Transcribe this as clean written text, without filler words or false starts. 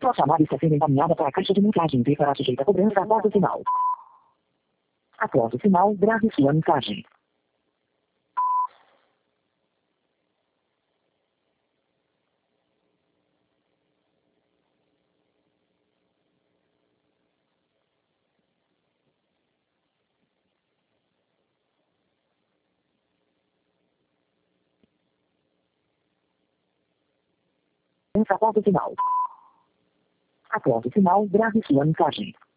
Sua chamada está sendo encaminhada para a caixa de mensagens e será sujeita a cobrança após o sinal. Após o sinal, grave sua mensagem. Após o sinal. Após o sinal, grave sua mensagem.